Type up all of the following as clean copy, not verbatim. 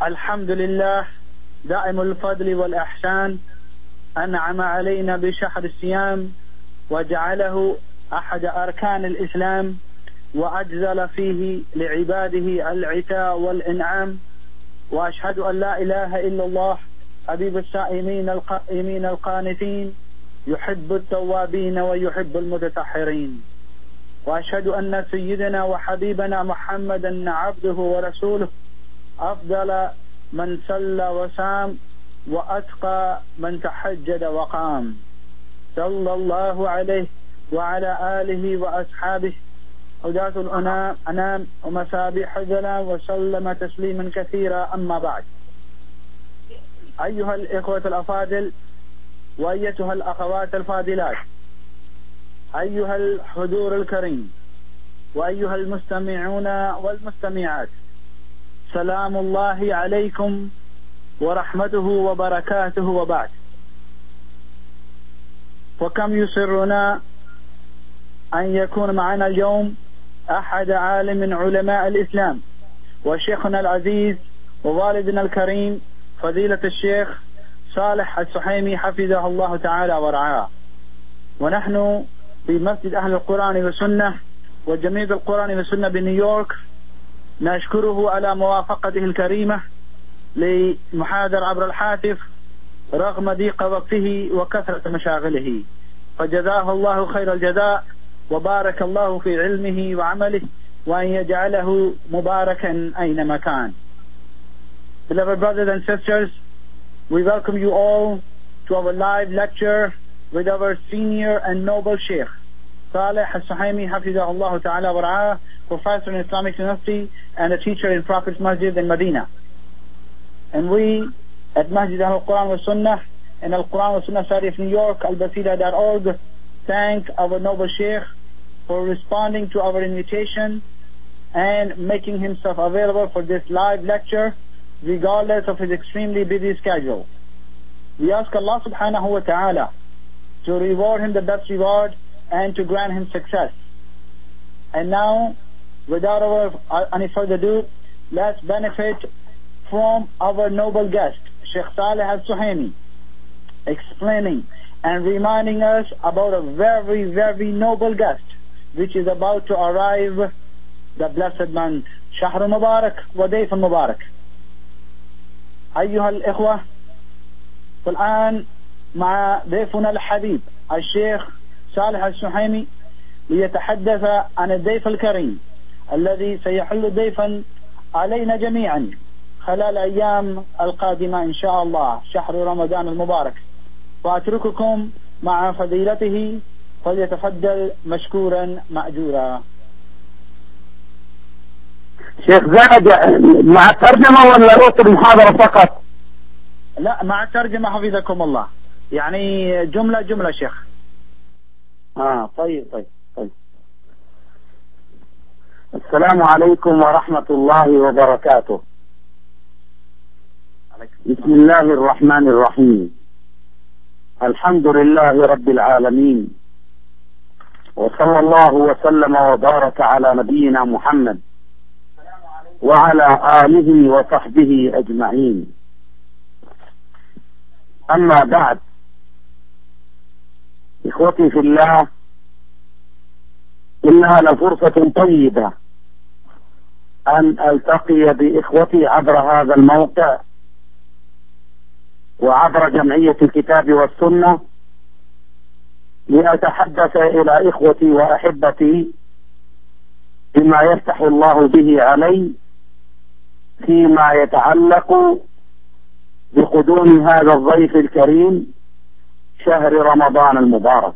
الحمد لله دائم الفضل والإحسان، أنعم علينا بشهر الصيام وجعله أحد أركان الإسلام، وأجزل فيه لعباده العتاء والإنعام. وأشهد أن لا إله إلا الله حبيب السائمين القائمين القانتين، يحب التوابين ويحب المتطهرين. وأشهد أن سيدنا وحبيبنا محمدا عبده ورسوله، أفضل من صلى وسام وأتقى من تحجد وقام، صلى الله عليه وعلى آله وأصحابه هداة الأنام ومسابيح الظلام، وسلم تسليما كثيرا. أما بعد، أيها الإخوة الأفاضل وأيتها الأخوات الفاضلات، أيها الحضور الكريم وأيها المستمعون والمستمعات، سلام الله عليكم ورحمته وبركاته. وبعد، وكم يسرنا أن يكون معنا اليوم أحد عالم من علماء الإسلام وشيخنا العزيز ووالدنا الكريم فضيلة الشيخ صالح السحيمي حفظه الله تعالى ورعاه. ونحن في مسجد أهل القرآن والسنة وجمعية القرآن والسنة بنيويورك نشكره على موافقته الكريمة لمحاضر عبر الهاتف رغم ضيق وقته وكثرة مشاغله، فجزاه الله خير الجزاء وبارك الله في علمه وعمله، وأن يجعله مباركا أينما كان. Beloved brothers and sisters, we welcome you all to our live lecture with our senior and noble Sheikh Saleh Al-Suhaimi Hafizahullah Ta'ala Wara'ah, professor in Islamic University and a teacher in Prophet's Masjid in Medina. And we at Masjid Al-Quran wa Sunnah and Al-Quran wa Sunnah Study of New York, albasira.org, thank our noble Sheikh for responding to our invitation and making himself available for this live lecture regardless of his extremely busy schedule. We ask Allah subhanahu wa ta'ala to reward him the best reward and to grant him success. And now, without any further ado, let's benefit from our noble guest, Sheikh Saleh Al-Suhaimi, explaining and reminding us about a very, very noble guest which is about to arrive, the blessed month, Shahr Mubarak wa Dayf Mubarak. أيها الإخوة، والآن مع ضيفنا الحبيب الشيخ صالح السحيمي ليتحدث عن الضيف الكريم الذي سيحل ضيفا علينا جميعا خلال الأيام القادمة إن شاء الله، شهر رمضان المبارك. وأترككم مع فضيلته، فليتفضل مشكورا مأجورا. شيخ زاد مع الترجمة ولا رؤية المحاضرة فقط؟ لا، مع الترجمة حفظكم الله، يعني جملة شيخ. طيب. السلام عليكم ورحمة الله وبركاته. بسم الله الرحمن الرحيم. الحمد لله رب العالمين، وصلى الله وسلم وبارك على نبينا محمد وعلى آله وصحبه أجمعين. أما بعد، إخوتي في الله، إنها لفرصة طيبة أن ألتقي بإخوتي عبر هذا الموقع وعبر جمعية الكتاب والسنة لأتحدث إلى إخوتي وأحبتي بما يفتح الله به علي فيما يتعلق بقدوم هذا الضيف الكريم شهر رمضان المبارك.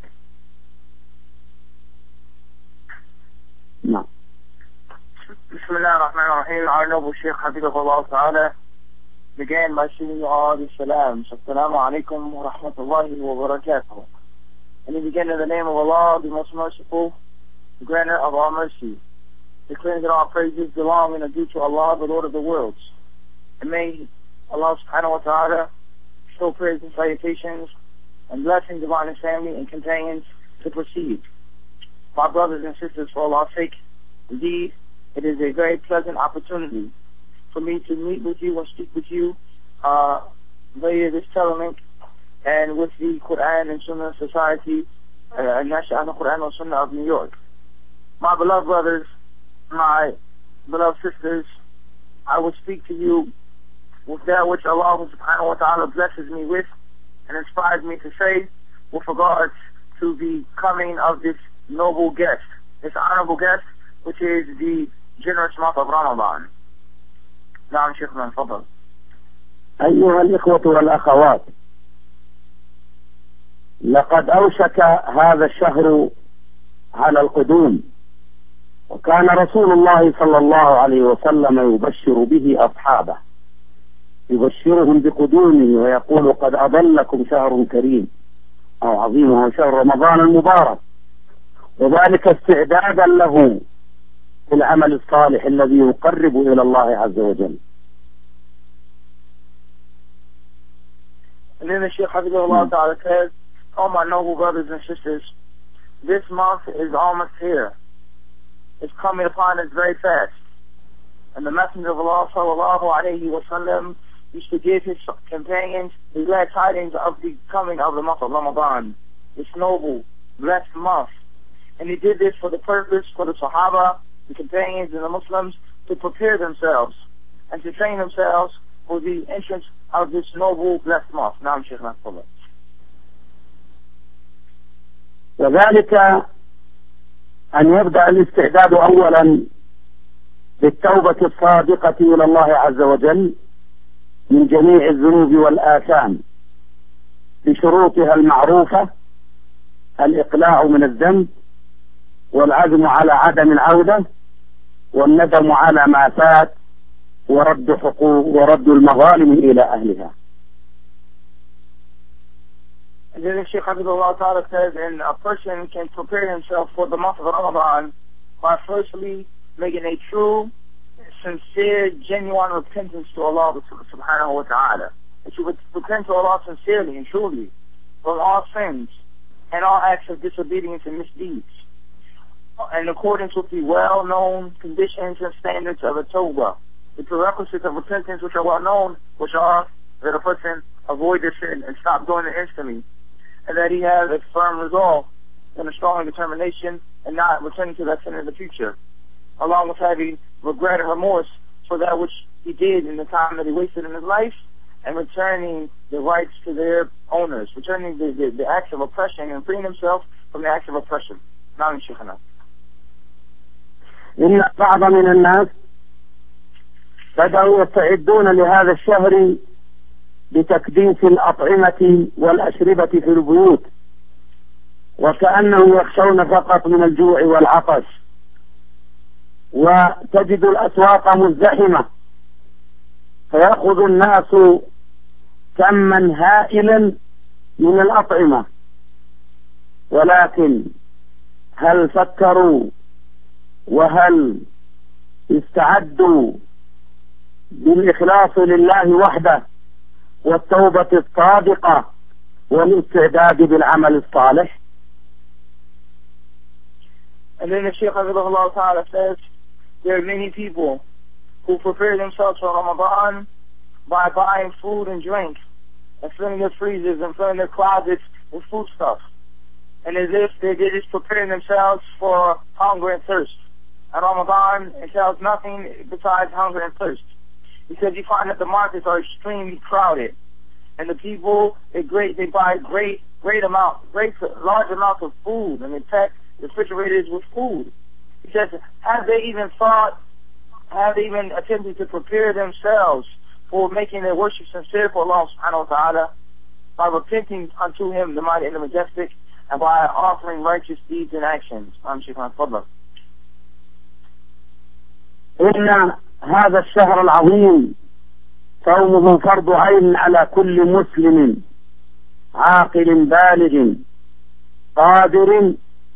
نعم. بسم الله الرحمن الرحيم. Our noble Sheikh Hafizahullah Ta'ala began by saying all the salams. Assalamu alaikum wa rahmatullahi wa barakatuh. And he began in the name of Allah, the most merciful, the granter of all mercy, declaring that all praises belong and are due to Allah, the Lord of the worlds. And may Allah subhanahu wa ta'ala show praise and salutations and blessings upon his family and companions to proceed. My brothers and sisters, for Allah's sake, indeed, it is a very pleasant opportunity for me to meet with you and speak with you via this telelink and with the Quran and Sunnah Society, Nasha al Quran and Sunnah of New York. My beloved brothers, my beloved sisters, I will speak to you with that which Allah subhanahu wa ta'ala blesses me with and inspires me to say with regards to the coming of this noble guest, this honorable guest, which is the generous month of Ramadan. نعم شيخنا تفضل. أيها الإخوة والأخوات، لقد أوشك هذا الشهر على القدوم، وكان رسول الله صلى الله عليه وسلم يبشر به أصحابه، يبشرهم بقدومه ويقول قد أضلكم شهر كريم أو عظيم هو شهر رمضان المبارك، وذلك استعدادا له في العمل الصالح الذي يقرب إلى الله عز وجل. And then the Shaykh Hafidhullah Ta'ala says, "Oh my noble brothers and sisters, this month is almost here. It's coming upon us very fast. And the Messenger of Allah Sallallahu Alaihi Wasallam used to give his companions the glad tidings of the coming of the month of Ramadan, this noble, blessed month. And he did this for the purpose, for the Sahaba, the companions and the Muslims, to prepare themselves and to train themselves for the entrance of this noble, blessed month." Naam Shaykh Nasrullah. وذلك أن يبدأ الاستعداد أولا بالتوبة الصادقة إلى الله عز وجل من جميع الذنوب والآثام بشروطها المعروفة: الإقلاع من الذنب، والعزم على عدم العودة، والندم على ما فات، ورد المظالم إلى أهلها. And then the Shaykh Hafidhullah Ta'ala says, and a person can prepare himself for the month of Ramadan by firstly making a true, sincere, genuine repentance to Allah subhanahu wa ta'ala. That you would repent to Allah sincerely and truly from all sins and all acts of disobedience and misdeeds, in accordance with the well-known conditions and standards of a tawbah, the prerequisites of repentance which are well-known, which are that a person avoid the sin and stop doing it instantly, and that he has a firm resolve and a strong determination and not returning to that sin in the future, along with having regret and remorse for that which he did in the time that he wasted in his life, and returning the rights to their owners, returning the acts of oppression and freeing himself from the acts of oppression. نعم شيخنا. إن بعض من الناس بدأوا يستعدون لهذا الشهر بتكديس الأطعمة والأشربة في البيوت، وكأنهم يخشون فقط من الجوع والعطش، وتجد الأسواق مزدحمة، فيأخذ الناس كما هائلا من الأطعمة، ولكن هل فكروا وهل استعدوا بالإخلاص لله وحده والتوبة الصادقة والاستعداد بالعمل الصالح؟ And then the Shaykh Hafidhullah Ta'ala says, there are many people who prepare themselves for Ramadan by buying food and drink and filling their freezers and filling their closets with foodstuffs, and as if they're just preparing themselves for hunger and thirst. And Ramadan entails nothing besides hunger and thirst, because you find that the markets are extremely crowded, and the people they buy large amounts of food, and they pack refrigerators with food. He says, have they even attempted to prepare themselves for making their worship sincere for Allah subhanahu wa ta'ala by repenting unto Him, the mighty and the majestic, and by offering righteous deeds and actions? إن هذا الشهر العظيم صومه فرض عين على كل مسلم عاقل بالغ قادر،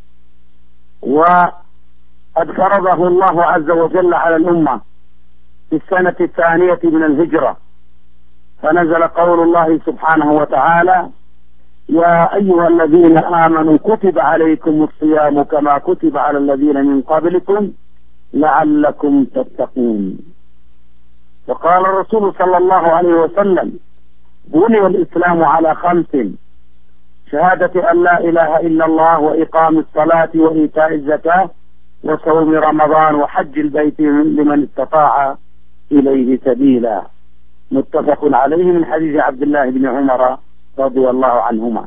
وقد فرضه الله عز وجل على الأمة في السنة الثانية من الهجرة، فنزل قول الله سبحانه وتعالى: يا أيها الذين آمنوا كتب عليكم الصيام كما كتب على الذين من قبلكم لعلكم تتقون. وقال الرسول صلى الله عليه وسلم: بني الإسلام على 5: شهادة أن لا إله إلا الله، وإقام الصلاة، وإيتاء الزكاة، وصوم رمضان، وحج البيت لمن استطاع إليه سبيلا. متفق عليه من حديث عبد الله بن عمر رضي الله عنهما.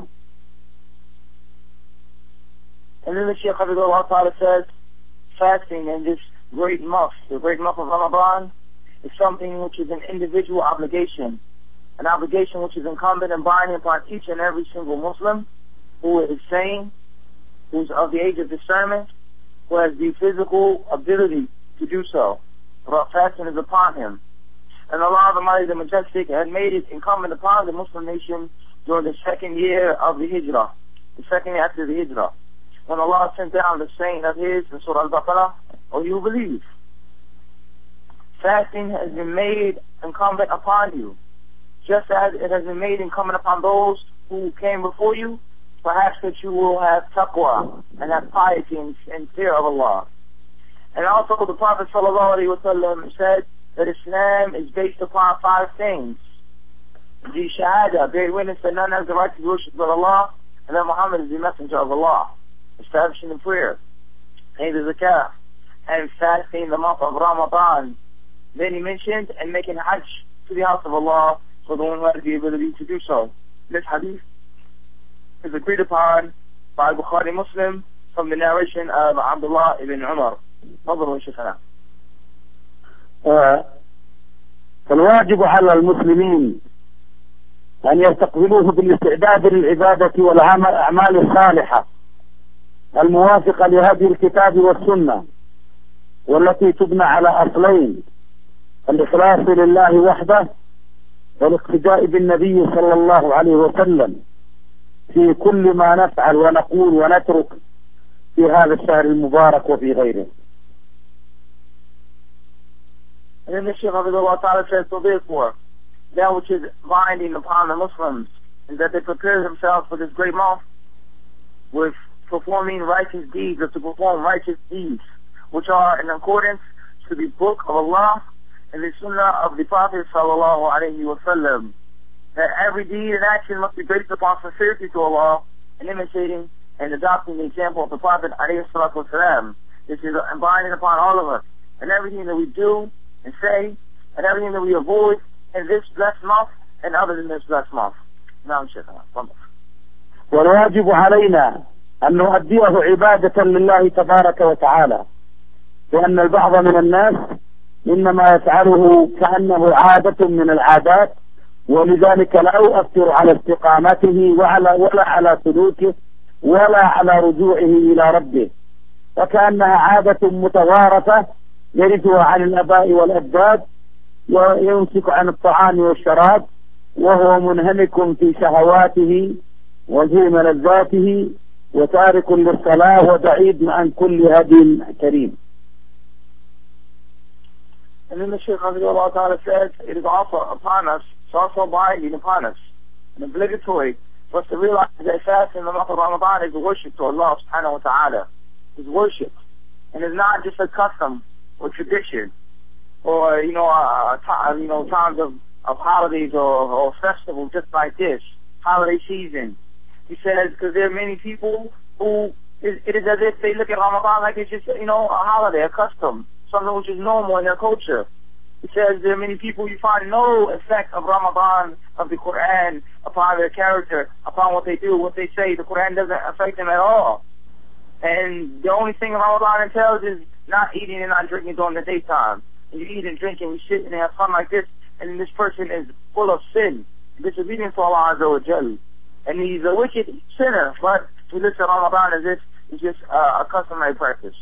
And then the Shaykh Habibullah Ta'ala says, fasting in this great month, the great month of Ramadan, is something which is an individual obligation, an obligation which is incumbent and binding upon each and every single Muslim who is sane, who's of the age of discernment, who has the physical ability to do so. Fasting is upon him. And Allah the Mighty, the Majestic, had made it incumbent upon the Muslim nation during the second year of the Hijrah, the second year after the Hijrah, when Allah sent down the saying of His in Surah Al-Baqarah, "O you believe." Fasting has been made incumbent upon you, just as it has been made incumbent upon those who came before you, perhaps that you will have taqwa and have piety and fear of Allah. And also the Prophet ﷺ said that Islam is based upon 5 things. The Shahada, bear witness that none has the right to be worshipped but Allah, and that Muhammad is the messenger of Allah. Establishing the prayer, paying the zakah, and fasting the month of Ramadan. Then he mentioned, and making hajj to the house of Allah for the one who has the ability to do so. This hadith is agreed upon by Bukhari Muslim from the narration of Abdullah ibn Umar. فالواجب على المسلمين أن يستقبلوه بالاستعداد للعبادة والأعمال الصالحة الموافقة لهدي الكتاب والسنة، والتي تبنى على أصلين: الإخلاص لله وحده، والاقتداء بالنبي صلى الله عليه وسلم في كل ما نفعل ونقول ونترك في هذا الشهر المبارك وفي غيره. And then the Shaykh Abdullah Ta'ala says, so therefore, that which is binding upon the Muslims is that they prepare themselves for this great month with performing righteous deeds, or to perform righteous deeds, which are in accordance to the book of Allah and the sunnah of the Prophet sallallahu alaihi wasallam. That every deed and action must be based upon sincerity to Allah and imitating and adopting the example of the Prophet alayhi salatu wasalam. This is binding upon all of us. And everything that we do and say, and everything that we avoid in this blessed month and other than this blessed month. نعم شيخنا. والواجب علينا أن نؤديه عبادة لله تبارك وتعالى، لأن البعض من الناس إنما يفعله كأنه عادة من العادات، ولذلك لا يؤثر على استقامته ولا على سلوكه ولا على رجوعه إلى ربه، وكأنها عادة متوارثة يرثها عن الآباء والأجداد، ويمسك عن الطعام والشراب، وهو منهمك في شهواته وفي ملذاته، وتارك للصلاة وبعيد عن كل هدي كريم. And then the Shaykh Abdullah Ta'ala says, it is also upon us, it's also binding upon us, and obligatory for us to realize that fasting in the month of Ramadan is worship to Allah subhanahu wa ta'ala. It's worship. And it's not just a custom or tradition or, times of holidays or festivals just like this, holiday season. He says, because there are many people who, it is as if they look at Ramadan like it's just, a holiday, a custom, something which is normal in their culture. He says there are many people you find no effect of Ramadan, of the Quran, upon their character, upon what they do, what they say. The Quran doesn't affect them at all. And the only thing Ramadan entails is not eating and not drinking during the daytime. And you eat and drink and you sit and have fun like this, and this person is full of sin, disobedient to Allah Azza wa Jal. And he's a wicked sinner, but he looks at Ramadan as if it's just a customary practice.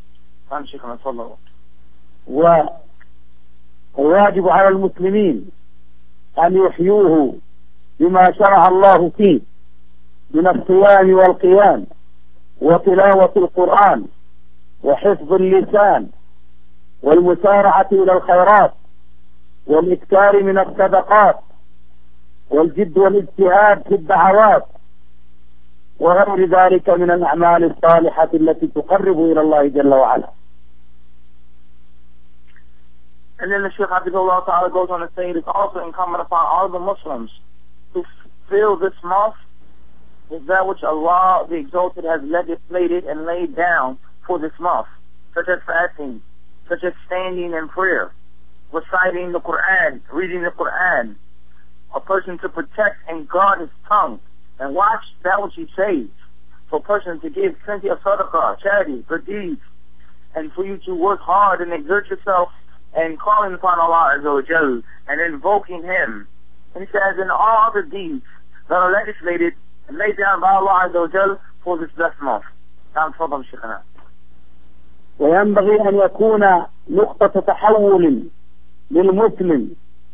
والواجب على المسلمين أن يحيوه بما شرع الله فيه من الصيام والقيام وتلاوة القرآن وحفظ اللسان والمسارعة إلى الخيرات والإكثار من الصدقات والجد والاجتهاد في الدعوات وغير ذلك من الأعمال الصالحة التي تقرب إلى الله جل وعلا. And then the Shaykh Hafidhullah Ta'ala goes on to say it is also incumbent upon all the Muslims to fill this month with that which Allah the Exalted has legislated and laid down for this month, such as fasting, such as standing in prayer, reciting the Quran, reading the Quran, a person to protect and guard his tongue and watch that which he says, for a person to give plenty of sadaqah, charity, good deeds, and for you to work hard and exert yourself and calling upon Allah Azza wa Jal and invoking Him. And he says, in all other deeds that are legislated and laid down by Allah Azza wa Jal for this blessed month. نعم تفضل شيخنا. وينبغي أن يكون نقطة تحول للمسلم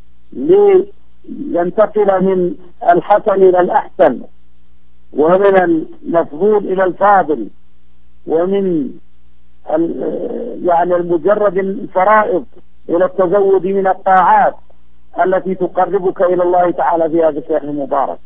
لينتقل من الحسن إلى الأحسن ومن المفضول إلى الفاضل ومن يعني المجرد الفرائض إلى التزود من الطاعات التي تقربك إلى الله تعالى في هذا الشهر المبارك.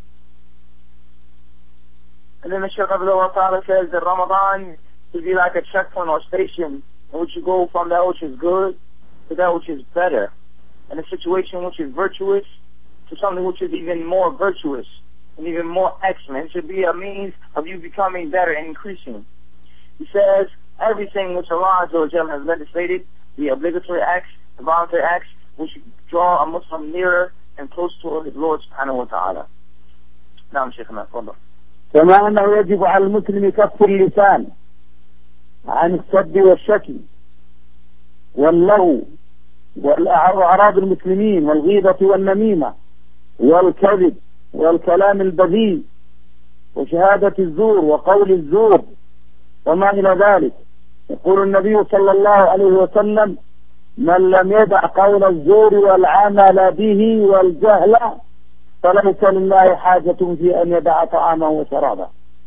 And then the Shaykh Abdullah Ta'ala says that Ramadan should be like a checkpoint or station in which you go from that which is good to that which is better, and a situation which is virtuous to something which is even more virtuous and even more excellent. It should be a means of you becoming better and increasing. He says everything which Allah Azza wa Jalla has legislated, the obligatory acts, the voluntary acts, which draw a Muslim nearer and closer to his Lord Subhanahu wa Ta'ala. نعم شيخنا تفضل. كما أنه يجب على المسلم كف اللسان عن السب والشتم واللغو وأعراض المسلمين والغيبة والنميمة والكذب والكلام البذيء وشهادة الزور وقول الزور وما إلى ذلك. يقول النبي صلى الله عليه وسلم: من لم يدع قول الزور والعمل به والجهل فليس لله حاجة في أن يدع طعامه وشرابه.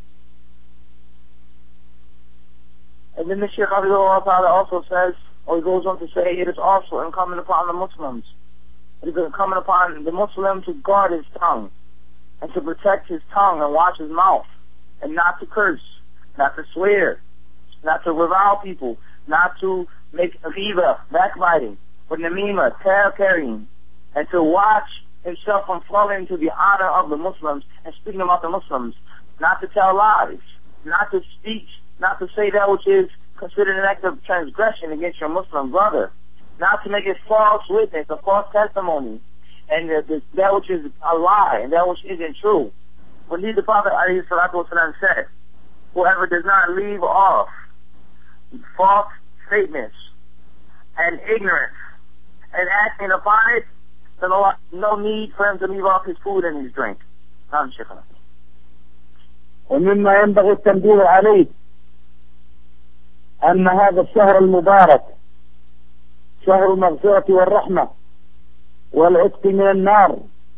And then the Shaykh Abdullah Ta'ala also says, or he goes on to say, it is also incumbent upon the Muslims. It is incumbent upon the Muslim to guard his tongue and to protect his tongue and watch his mouth and not to curse, not to swear, not to revile people, not to make ghiba, backbiting, or namima, tale carrying, and to watch himself from falling into the honor of the Muslims and speaking about the Muslims, not to tell lies, not to speak, not to say that which is considered an act of transgression against your Muslim brother, not to make a false witness, a false testimony, and that which is a lie, and that which isn't true. When the Prophet ﷺ said, whoever does not leave off false statements and ignorance and acting upon it, then Allah, no need for him to leave off his food and his drink. نعم شيخنا. ومما ينبغي التنبيه عليه أن هذا الشهر المبارك شهر المغفرة والرحمة والعتق من النار.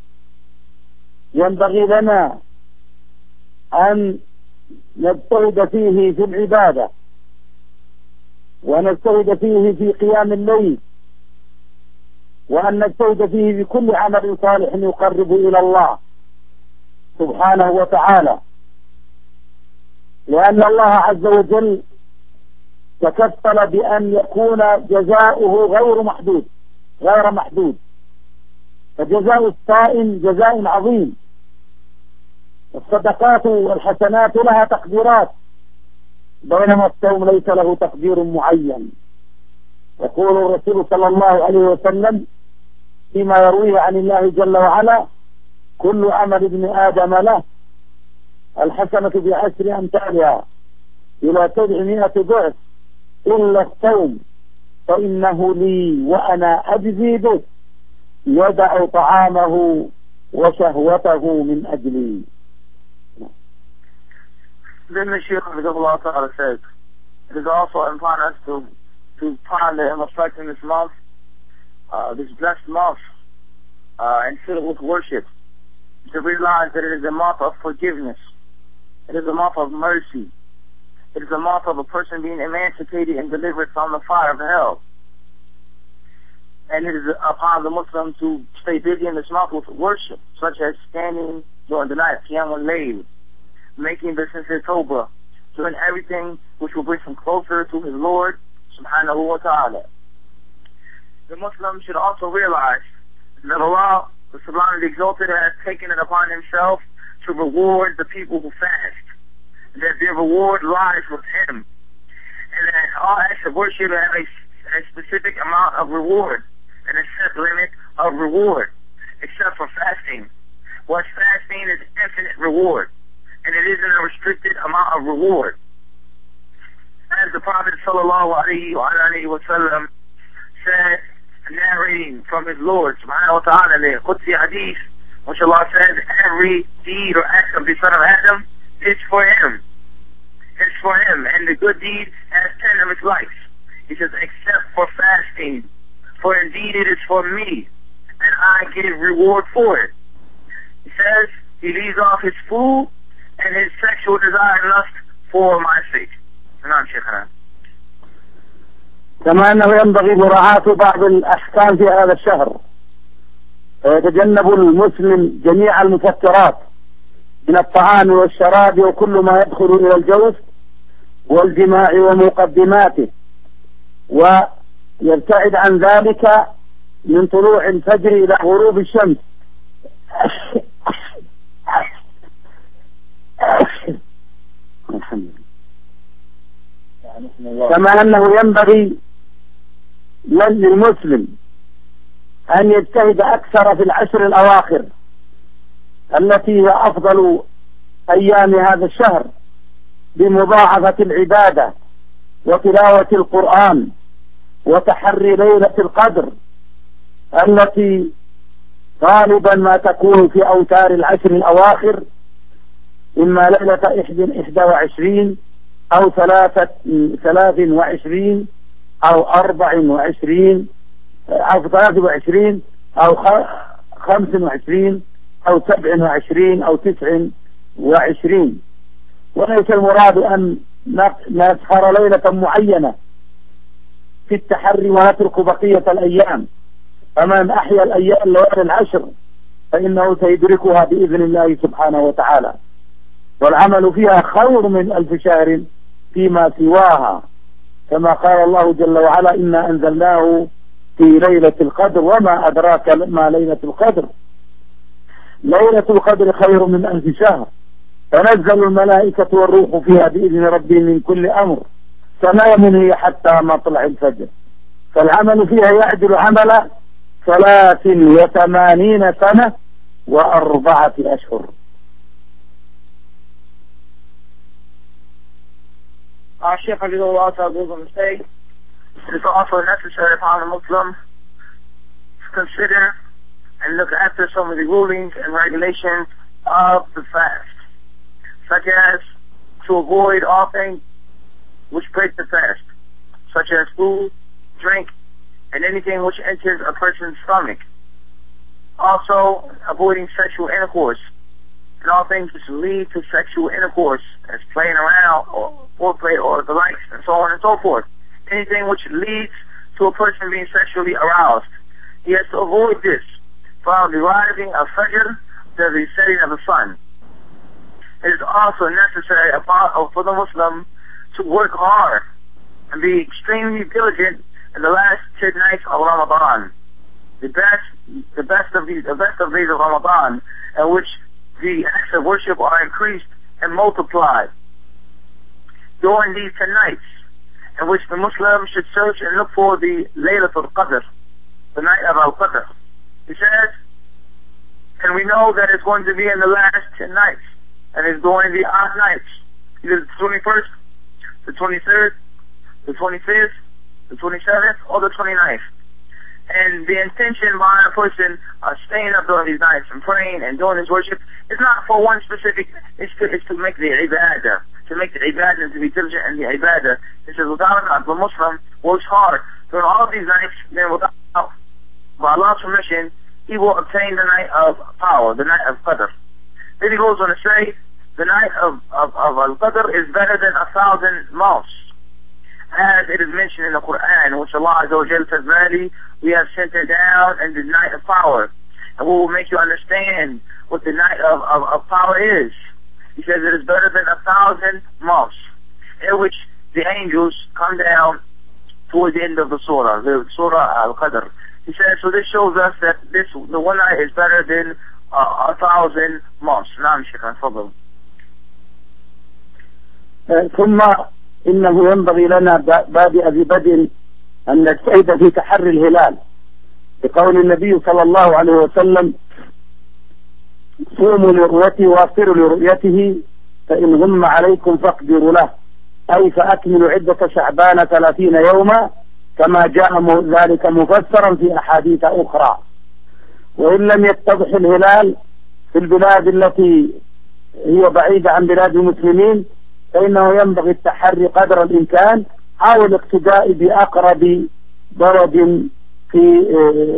ينبغي لنا أن نجتهد فيه في العبادة ونجتهد فيه في قيام الليل وأن نجتهد فيه بكل عمل صالح يقرب إلى الله سبحانه وتعالى، لأن الله عز وجل تكفل بأن يكون جزاؤه غير محدود. فجزاء الصائم جزاء عظيم. الصدقات والحسنات لها تقديرات، بينما الصوم ليس له تقدير معين. يقول الرسول صلى الله عليه وسلم فيما يرويه عن الله جل وعلا: كل عمل ابن آدم له، الحسنة بعشر أمثالها إلى 700 ضعف إلا الصوم فإنه لي وأنا أجزي به، يدع طعامه وشهوته من أجلي. Then the Shaykh of Allah Ta'ala says, it is also upon us to ponder and reflect in this month, this blessed month, and fill it with worship, to realize that it is a month of forgiveness, it is a month of mercy, it is a month of a person being emancipated and delivered from the fire of hell. And it is upon the Muslim to stay busy in this month with worship, such as standing during the night, Qiyamul Layl, making the sincere tawbah, doing everything which will bring him closer to his Lord Subhanahu wa Ta'ala. the Muslim should also realize that Allah, the Subhanahu the Exalted, has taken it upon himself to reward the people who fast. That their reward lies with him. And that all acts of worship have a specific amount of reward and a set limit of reward, except for fasting. What's fasting is infinite reward, and it isn't a restricted amount of reward. As the Prophet sallallahu alaihi wasallam said, narrating from his Lord subhanahu wa ta'ala in the Qudsi hadith, which Allah says, every deed or act of the son of Adam is for him. It's for him, and the good deed has 10 of its likes. He says, except for fasting, for indeed it is for me, and I give reward for it. He says, he leaves off his food and his sexual desire and lust for my sake. نعم شيخنا. كما أنه ينبغي مراعاة بعض الأحكام في هذا الشهر، فيتجنب المسلم جميع المفطرات من الطعام والشراب وكل ما يدخل إلى الجوف والجماع ومقدماته، ويبتعد عن ذلك من طلوع الفجر إلى غروب الشمس. كما أنه ينبغي للمسلم أن يجتهد أكثر في العشر الأواخر التي هي أفضل أيام هذا الشهر بمضاعفة العبادة وتلاوة القرآن وتحري ليلة القدر التي غالبا ما تكون في أوتار العشر الأواخر، إما ليلة 21 أو 23 أو 24 أو 23 أو 25 أو 27 أو 29. وليس المراد أن نسهر ليلة معينة في التحري ونترك بقية الأيام. فمن أحيا الأيام ليالي العشر فإنه سيدركها بإذن الله سبحانه وتعالى، والعمل فيها خير من 1000 شهر فيما سواها، كما قال الله جل وعلا إنا أنزلناه في ليلة القدر وما أدراك ما ليلة القدر. ليلة القدر خير من 1000 شهر، تنزل الملائكة والروح فيها بإذن ربهم من كل أمر، سلام هي حتى مطلع الفجر. فالعمل فيها يعدل عمل 83 سنة و4 أشهر. Our Shaykh Abdullah goes on to say, it is also necessary upon a Muslim to consider and look after some of the rulings and regulations of the fast, such as to avoid all things which break the fast, such as food, drink, and anything which enters a person's stomach. Also, avoiding sexual intercourse and all things which lead to sexual intercourse, as playing around or foreplay or the likes, and so on and so forth. Anything which leads to a person being sexually aroused. He has to avoid this from the rising of Fajr to the setting of the sun. It is also necessary for the Muslim to work hard and be extremely diligent in the last 10 nights of Ramadan. The best of days of Ramadan, in which the acts of worship are increased and multiplied. During these 10 nights, in which the Muslim should search and look for the Laylatul Qadr, the night of Al-Qadr. He says, and we know that it's going to be in the last 10 nights, and it's during the odd nights, either the 21st, the 23rd, the 25th, the 27th, or the 29th. And the intention by a person staying up during these nights and praying and doing his worship is not for one specific, it's to make the ibadah, to make the ibadah, to be diligent in the ibadah. It says, without the Muslim works hard during all of these nights, then by Allah's permission, he will obtain the night of power, the night of Qadr. Then he goes on to say, the night of Al-Qadr is better than 1,000 months, as it is mentioned in the Quran, which Allah Azza wa Jalla says, verily, we have sent it down in the night of power, and we will make you understand what the night of power is. He says it is better than 1,000 months, in which the angels come down towards the end of the Surah Al-Qadr. He says, so this shows us that the one night is better than 1,000 months. نعم شيخنا تفضل. ثم إنه ينبغي لنا بادئ ببدء أن نجتهد في تحري الهلال بقول النبي صلى الله عليه وسلم صوموا لرؤيته وافطروا لرؤيته فإن غم عليكم فاقدروا له أي فأكملوا عدة شعبان 30 يوما كما جاء ذلك مفسرا في أحاديث أخرى. وإن لم يتضح الهلال في البلاد التي هي بعيدة عن بلاد المسلمين فإنه ينبغي التحري قدر الإمكان أو الاقتداء بأقرب بلد في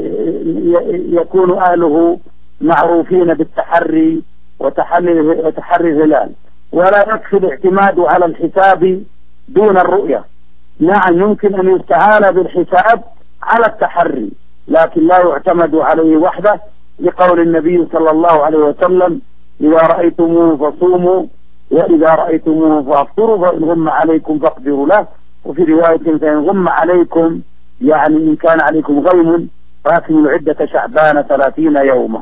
يكون أهله معروفين بالتحري وتحري الهلال، ولا يكفي الاعتماد على الحساب دون الرؤية. نعم يمكن أن يستعان بالحساب على التحري لكن لا يعتمد عليه وحده، لقول النبي صلى الله عليه وسلم إذا رأيتموه فصوموا وإذا رأيتموه فأفطروا فإن غم عليكم فاقدروا له. وفي رواية فإن غم عليكم يعني إن كان عليكم غيم فأكملوا عدة شعبان 30 يوما.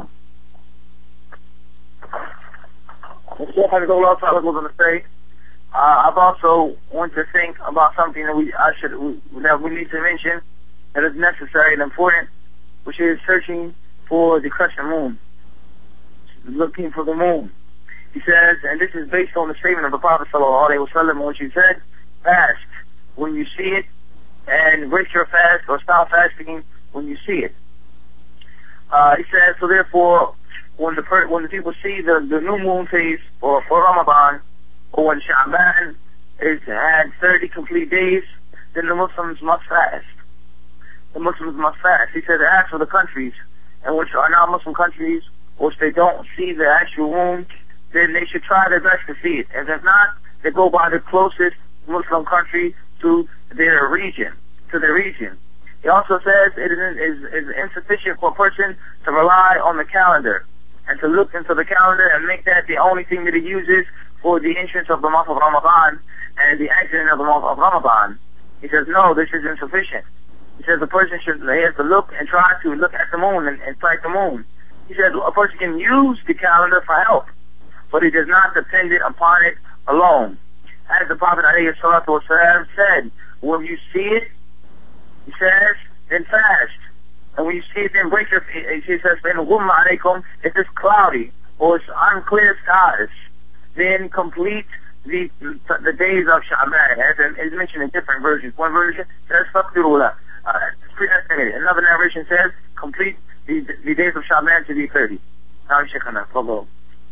I've also want to think about something that we need to mention that is necessary and important, which is searching for the crescent moon, looking for the moon. He says, and this is based on the statement of the Prophet ﷺ, which he said, fast when you see it, and break your fast or stop fasting when you see it. He says, so therefore, when the people see the new moon phase for Ramadan, or when Sha'ban had 30 complete days, then the Muslims must fast. The Muslims must fast. He said, as for the countries, and which are non-Muslim countries, which they don't see the actual moon, then they should try their best to see it. And if not, they go by the closest Muslim country to their region. He also says it is insufficient for a person to rely on the calendar and to look into the calendar and make that the only thing that he uses for the entrance of the month of Ramadan and the exiting of the month of Ramadan. He says, no, this is insufficient. He says a person has to look and try to look at the moon and track the moon. He says a person can use the calendar for help, but he does not depend upon it alone. As the Prophet ﷺ said, when you see it, he says, then fast. And when you see it, then break your feet. He says, if it's cloudy or it's unclear skies, then complete the days of Sha'ban, as is mentioned in different versions. One version says, predestinated. Another narration says, complete the days of Sha'ban to be 30. نعم شيخنا تفضل.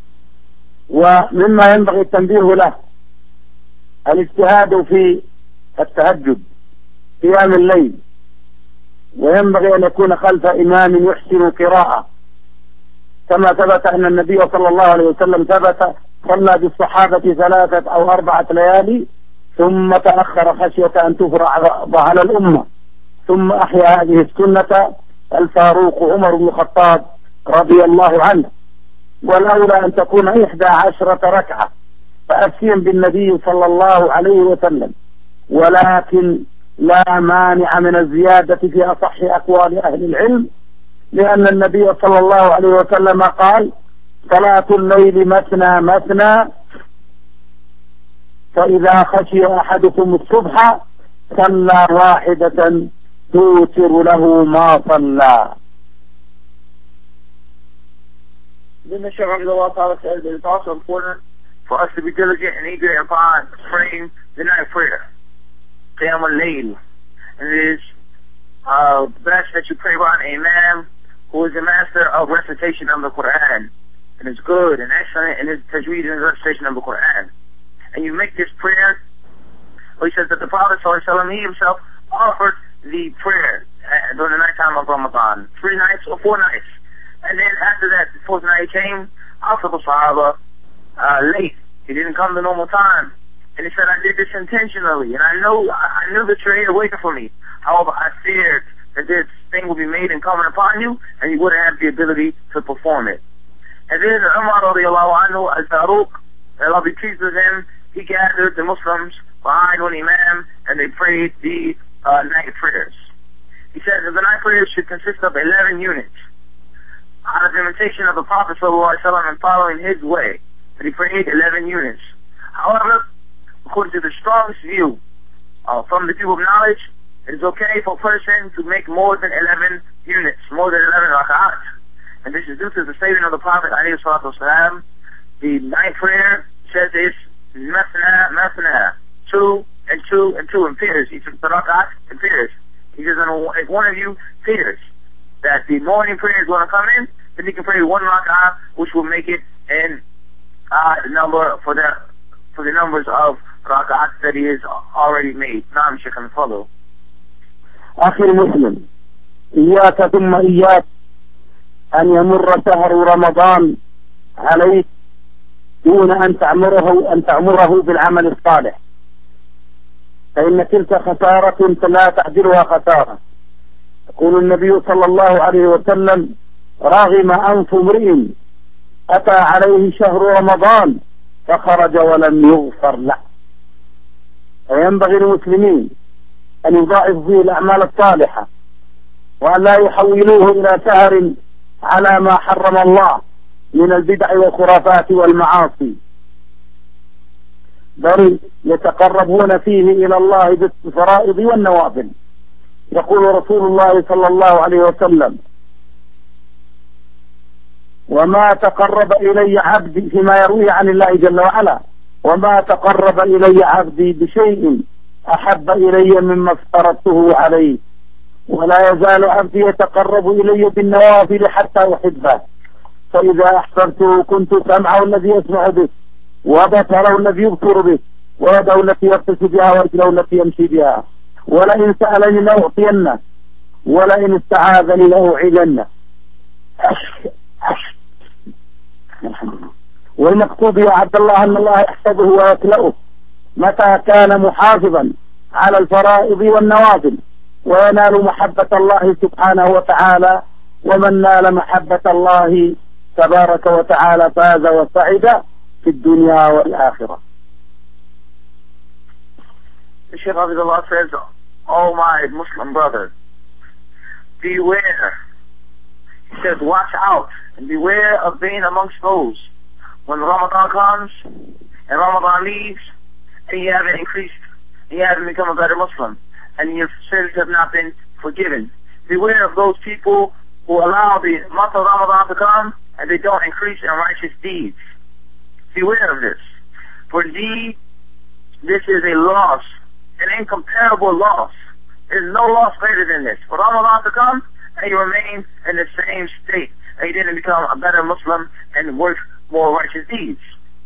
ومما ينبغي التنبيه له الاجتهاد في التهجد قيام الليل، وينبغي أن يكون خلف إمام يحسن قراءة، كما ثبت أن النبي صلى الله عليه وسلم صلى بالصحابة 3 أو 4 ليالي ثم تأخر خشية أن تفرع على الأمة، ثم أحيا هذه السنة الفاروق عمر بن الخطاب رضي الله عنه. ولولا أن تكون 11 ركعة فأسيا بالنبي صلى الله عليه وسلم، ولكن لا مانع من الزيادة في أصح أقوال أهل العلم، لأن النبي صلى الله عليه وسلم قال صلاة الليل مثنى مثنى، فإذا خشي أحدكم الصبح صلى واحدة توتر له ما صلى. Then the Shaykh Rahimahullah says that it's also important for us to be diligent and eager upon praying the night prayer, Qiyam al-Layl. And it is best that you pray by an imam who is a master of recitation of the Quran, and is good and excellent in his tajweed and recitation of the Quran. And you make this prayer, he says that the Prophet ﷺ, he himself offered the prayer during the nighttime of Ramadan, 3 nights or 4 nights. And then after that, the 4th night came, after the Sahaba, late. He didn't come the normal time. And he said, I did this intentionally, and I knew that you're here waiting for me. However, I feared that this thing would be made and coming upon you, and you wouldn't have the ability to perform it. And then Umar radiallahu anhu, al-Faruq, Allah be pleased with him, he gathered the Muslims behind one imam, and they prayed the night prayers. He says that the night prayers should consist of 11 units. Out of imitation of the Prophet ﷺ and following his way, that he prayed 11 units. However, according to the strongest view from the people of knowledge, it is okay for a person to make more than 11 units, more than 11 rak'at. And this is due to the statement of the Prophet ﷺ. The night prayer says it's mathna, 2 and 2 and 2 in pairs. Each rak'at in pairs. He says, if one of you fears that the morning prayer is going to come in, then he can pray 1 rak'ah, which will make it in the number for the numbers of rak'at that he has already made. Naam, Shaykh, and follow. أخي المسلم، إياك ثم إياك أن يمر شهر رمضان عليك دون أن تعمره بالعمل الصالح، فإن تلك خسارة لا تعدلها خسارة. يقول النبي صلى الله عليه وسلم: راغم أنف امرئ أتى عليه شهر رمضان فخرج ولم يغفر له. فينبغي للمسلمين أن يضاعفوا فيه الأعمال الصالحة، وأن لا يحولوه إلى شهر على ما حرم الله من البدع والخرافات والمعاصي، بل يتقربون فيه إلى الله بالفرائض والنوافل. يقول رسول الله صلى الله عليه وسلم: وما تقرب إلي عبدي، فيما يروي عن الله جل وعلا: وما تقرب إلي عبدي بشيء أحب إلي مما افترضته عليه، ولا يزال عبدي يتقرب إلي بالنوافل حتى أحبه، فإذا أحببته كنت سمعه الذي يسمع به، وبصره الذي يبصر به، ويده التي يبطش بها، ورجله التي يمشي بها، ولئن سألني لأعطينه، ولئن استعاذني لأوعظنه. والمقصود يا عبد الله أن الله يحفظه ويكلأه متى كان محافظا على الفرائض والنوافل، وينال محبة الله سبحانه وتعالى. ومن نال محبة الله تبارك وتعالى فاز وسعد في الدنيا والآخرة. The Shaykh Abdullah says, "Oh my Muslim brother, beware." He says, watch out and beware of being amongst those when Ramadan comes and Ramadan leaves and you haven't increased, and you haven't become a better Muslim, and your sins have not been forgiven. Beware of those people who allow the month of Ramadan to come and they don't increase in righteous deeds. Beware of this. For indeed, this is a loss, an incomparable loss. There is no loss greater than this. For Ramadan to come and you remain in the same state, and you didn't become a better Muslim and work more righteous deeds.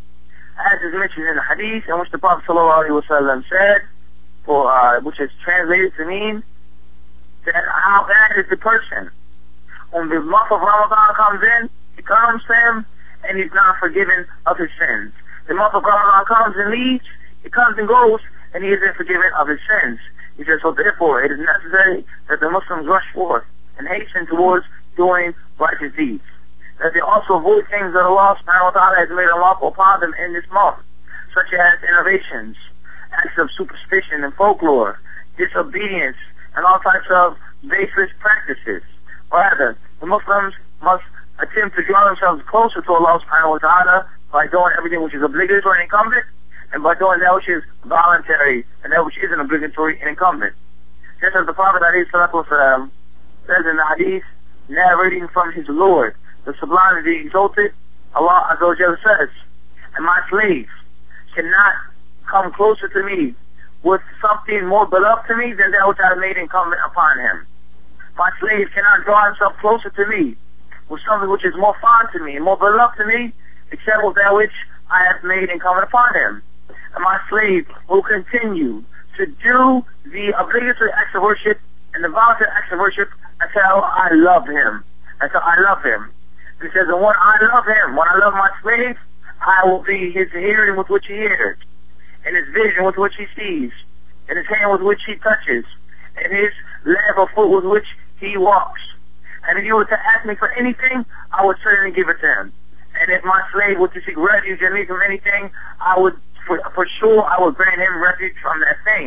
As is mentioned in the hadith in which the Prophet ﷺ said, which is translated to mean that how bad is the person when the month of Ramadan comes in, it comes to him and he's not forgiven of his sins. The month of Ramadan comes and leaves, it comes and goes, and he isn't forgiven of his sins. He says, so therefore it is necessary that the Muslims rush forth and hasten towards doing righteous deeds. That they also avoid things that Allah subhanahu wa ta'ala has made unlawful upon them in this month, such as innovations, acts of superstition and folklore, disobedience, and all types of baseless practices. Rather, the Muslims must attempt to draw themselves closer to Allah subhanahu wa ta'ala by doing everything which is obligatory and incumbent, and by doing that which is voluntary and that which isn't obligatory and incumbent. Just as the Prophet ﷺ says in the hadith, narrating from his Lord, the sublime and the exalted, Allah Azza wa Jalla says, and my slaves cannot come closer to me with something more beloved to me than that which I have made incumbent upon him. My slave cannot draw himself closer to me with something which is more fond to me and more beloved to me, except with that which I have made incumbent upon him. And my slave will continue to do the obligatory acts of worship and the voluntary acts of worship until I love him. Until I love him. He says, and when I love him, when I love my slave, I will be his hearing with which he hears, and his vision with which he sees, and his hand with which he touches, and his lamp of foot with which he walks. And if he were to ask me for anything, I would certainly give it to him. And if my slave were to seek refuge in me from anything, I would, for sure, I would grant him refuge from that thing.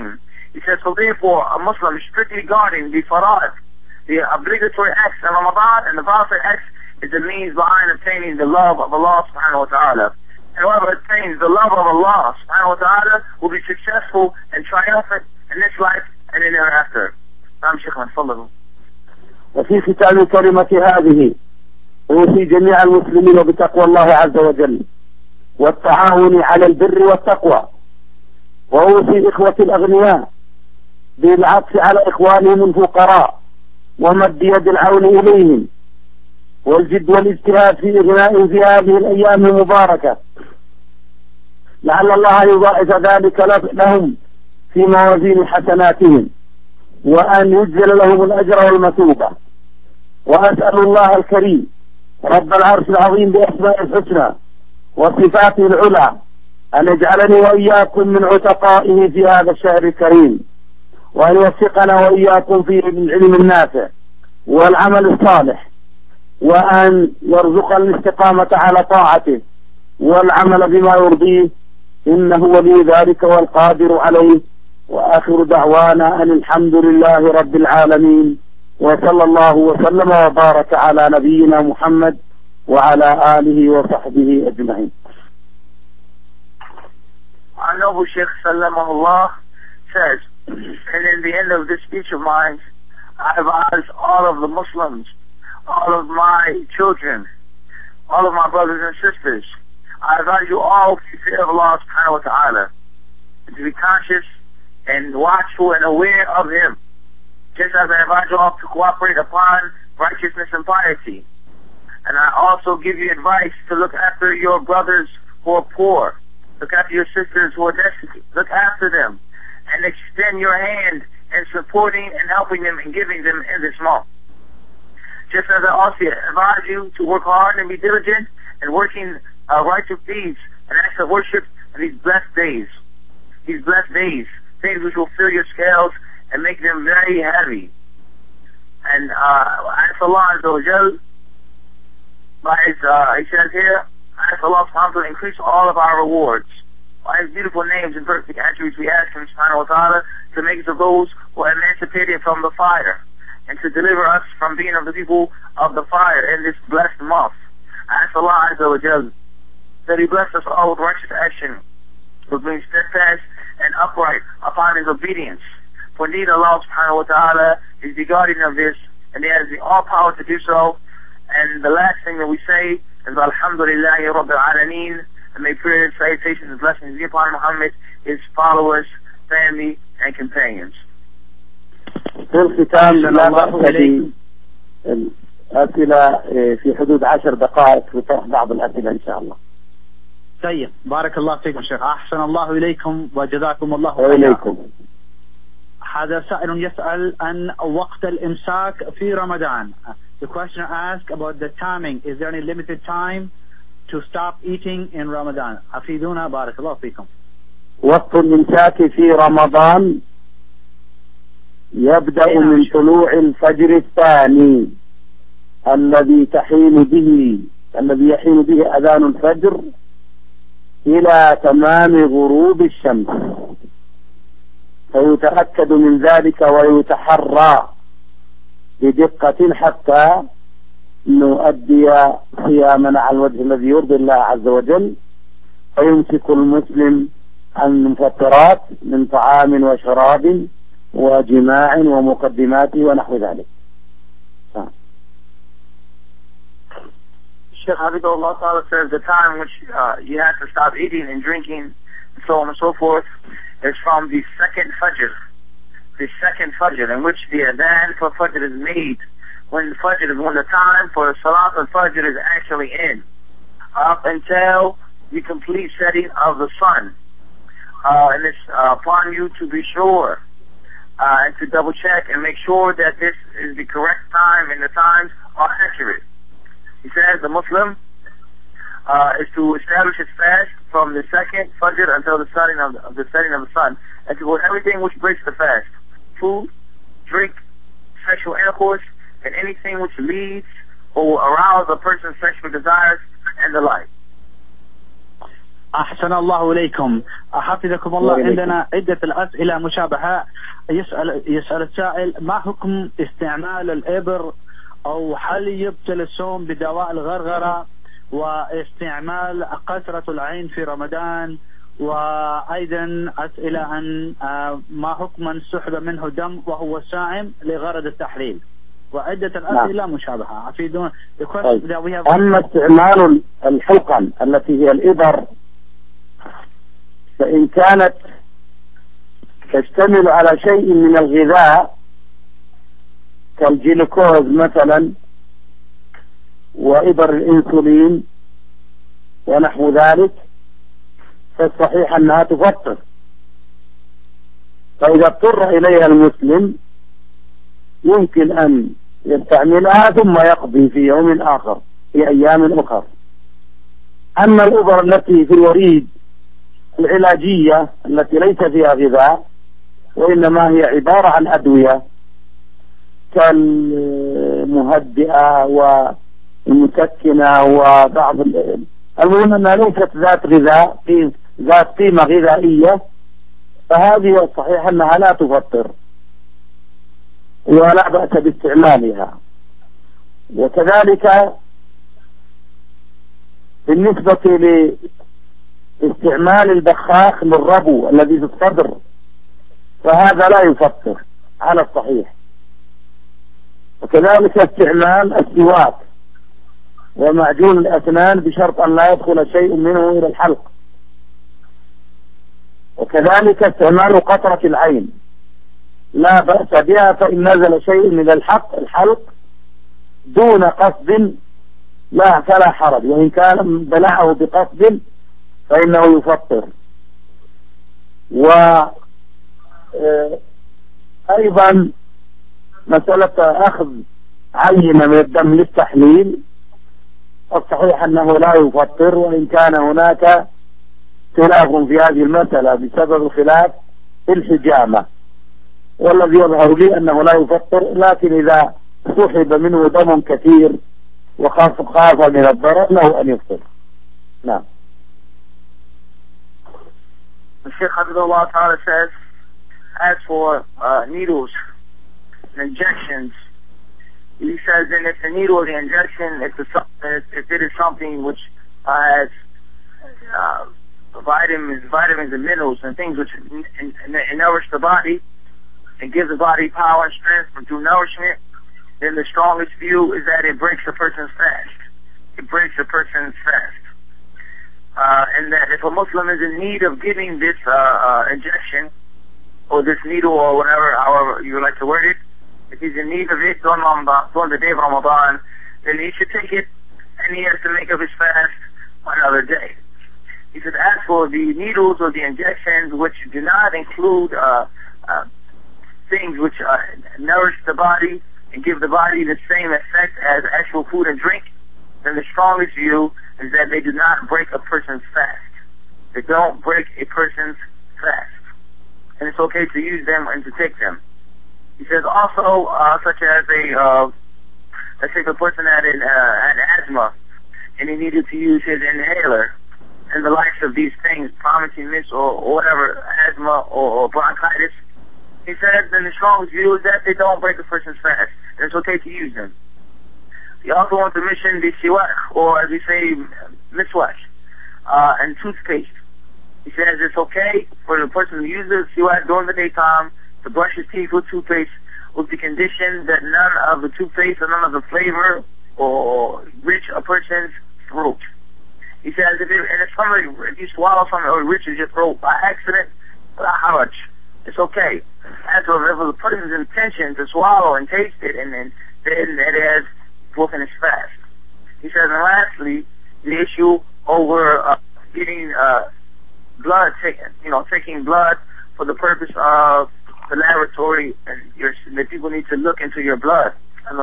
He says, so therefore, a Muslim is strictly guarding the farad, the obligatory acts in Ramadan, and the voluntary acts is the means behind obtaining the love of Allah subhanahu wa ta'ala. And whoever attains the love of Allah subhanahu wa ta'ala will be successful and triumphant in this life and in thereafter. نعم شيخنا تفضلوا. وفي ختام الكلمة هذه أوصي جميع المسلمين بتقوى الله عز وجل والتعاون على البر والتقوى، وأوصي إخوة الأغنياء بالعطف على إخوانهم الفقراء ومد يد العون إليهم والجد والاجتهاد في إغنائهم في هذه الأيام المباركة، لعل الله يضاعف ذلك لهم في موازين حسناتهم وأن يجزل لهم الأجر والمثوبة. وأسأل الله الكريم رب العرش العظيم بأسماء الحسنى وصفاته العلى أن يجعلني وإياكم من عتقائه في هذا الشهر الكريم، وأن يوفقنا وإياكم في العلم النافع والعمل الصالح، وأن يرزقنا الاستقامة على طاعته والعمل بما يرضيه، إنه ولي ذلك والقادر عليه. وآخر دعوانا أن الحمد لله رب العالمين، وصلى الله وسلم وبارك على نبينا محمد وعلى آله وصحبه أجمعين. Our noble Sheikh Sallamahullah says, and in the end of this speech of mine, I advise all of the Muslims, all of my children, all of my brothers and sisters, I advise you all to fear of Allah subhanahu wa ta'ala, and to be conscious and watchful and aware of Him, just as I advise you all to cooperate upon righteousness and piety. And I also give you advice to look after your brothers who are poor, look after your sisters who are destitute, look after them, and extend your hand in supporting and helping them and giving them in this month. Just as I also advise you to work hard and be diligent in working righteous deeds and acts of worship in these blessed days. These blessed days, things which will fill your scales and make them very heavy. And I ask Allah Azza wa Jal, he says here, I ask Allah subhanahu wa ta'ala to increase all of our rewards. By His beautiful names and perfect attributes, we ask Him subhanahu wa ta'ala to make us of those who are emancipated from the fire, and to deliver us from being of the people of the fire in this blessed month. I ask Allah Azza wa Jal that He bless us all with righteous action, with being steadfast and upright upon His obedience. For indeed Allah subhanahu wa ta'ala is the guardian of this, and He has the all power to do so. And the last thing that we say is Alhamdulillahi Rabbil Alameen, and may prayers, salutations, and blessings be upon Muhammad, his followers, family, and companions. في الختام لا بأس بالأسئلة في حدود 10 دقائق لطرح بعض الأسئلة إن شاء الله. طيب بارك الله فيكم شيخ، أحسن الله إليكم وجزاكم الله خيرا. وإليكم. هذا سائل يسأل عن وقت الإمساك في رمضان. The questioner asks about the timing. Is there any limited time to stop eating in Ramadan? أفيدونا بارك الله فيكم. وقت الإمساك في رمضان يبدأ من طلوع الفجر الثاني الذي يحين به أذان الفجر إلى تمام غروب الشمس، فيتأكد من ذلك ويتحرى بدقة حتى نؤدي صيامنا على الوجه الذي يرضي الله عز وجل، فيمسك المسلم عن المفطرات من طعام وشراب وجماع ومقدماته ونحو ذلك. Sheikh Habibullah Ta'ala says the time which you have to stop eating and drinking and so on and so forth is from the second Fajr. The second Fajr, in which the adhan for Fajr is made, when the time for Salat al-Fajr is actually in, up until the complete setting of the sun. And it's upon you to be sure and to double check and make sure that this is the correct time and the times are accurate. He says the Muslim is to establish his fast from the second Fajr until the setting of the sun, and to avoid everything which breaks the fast: food, drink, sexual intercourse, and anything which leads or arouses a person's sexual desires and the like. أحسن الله إليكم، حفظكم الله. عندنا عدة الأسئلة مشابهة. يسأل السائل: ما حكم استعمال الإبر، أو هل يبطل الصوم بدواء الغرغرة، واستعمال قسرة العين في رمضان؟ وأيضا أسئلة عن ما حكم من سحب منه دم وهو صائم لغرض التحليل، وعدة الأسئلة مشابهة. أفيدون. أما استعمال الحقن التي هي الإبر، فإن كانت تشتمل على شيء من الغذاء كالجلوكوز مثلا وإبر الإنسولين ونحو ذلك، فالصحيح أنها تفطر. فإذا اضطر إليها المسلم يمكن أن يستعملها ثم يقضي في يوم آخر في أيام أخرى. أما الإبر التي في الوريد العلاجية التي ليس فيها غذاء وإنما هي عبارة عن أدوية كالمهدئة والمسكنة وبعض المهم أنها ليست ذات غذاء، ذات قيمة غذائية، فهذه الصحيح أنها لا تفطر ولا بأس باستعمالها. وكذلك بالنسبة لاستعمال البخاخ للربو الذي في الصدر، فهذا لا يفطر على الصحيح. وكذلك استعمال السواك ومعجون الأسنان بشرط أن لا يدخل شيء منه إلى الحلق. وكذلك استعمال قطرة العين لا بأس بها، فإن نزل شيء من الحلق دون قصد فلا حرج، وإن كان بلعه بقصد فإنه يفطر. وأيضا مسألة أخذ عينة من الدم للتحليل، الصحيح أنه لا يفطر، وإن كان هناك خلاف في هذه المسألة بسبب الخلاف في الحجامة، والذي يظهر لي أنه لا يفطر، لكن إذا سحب منه دم كثير وخاف من الضرر له أن يفطر. نعم. The Shaykh Hafidhullah Ta'ala says, as for needles and injections, he says that if the needle or the injection, if it is something which has vitamins and minerals and things which nourish the body and give the body power and strength through nourishment, then the strongest view is that it breaks a person's fast. It breaks a person's fast. And that if a Muslim is in need of getting this injection or this needle or whatever, however you would like to word it, if he's in need of it during the day of Ramadan, then he should take it and he has to make up his fast another day. He said, as for the needles or the injections which do not include things which nourish the body and give the body the same effect as actual food and drink, then the strongest view is that they do not break a person's fast. They don't break a person's fast. And it's okay to use them and to take them. He says also, such as let's say the person had asthma and he needed to use his inhaler and the likes of these things, Primatene Mist or whatever, asthma or bronchitis, he said then the strongest view is that they don't break a person's fast. And it's okay to use them. He also wants to mention the siwak, or as we say, miswak, and toothpaste. He says it's okay for the person to use the siwak during the daytime to brush his teeth with toothpaste, with the condition that none of the toothpaste or none of the flavor or reach a person's throat. He says if you swallow something or reaches your throat by accident, it's okay. As for if the person's intention to swallow and taste it, and then it has broken his fast. He says, and lastly, the issue over getting blood taking blood for the purpose of the laboratory, and that people need to look into your blood.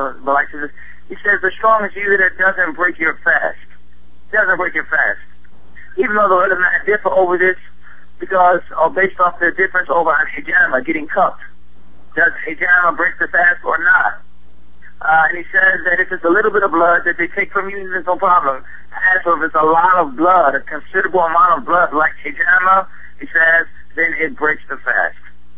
He says the strongest view that it doesn't break your fast. It doesn't break your fast. Even though the ulama differ over this, because based off their difference over hijama, getting cupped. Does hijama break the fast or not? And he says that if it's a little bit of blood that they take from you, there's no problem. As if it's a lot of blood, a considerable amount of blood, like hijama, he says, then it breaks the fast.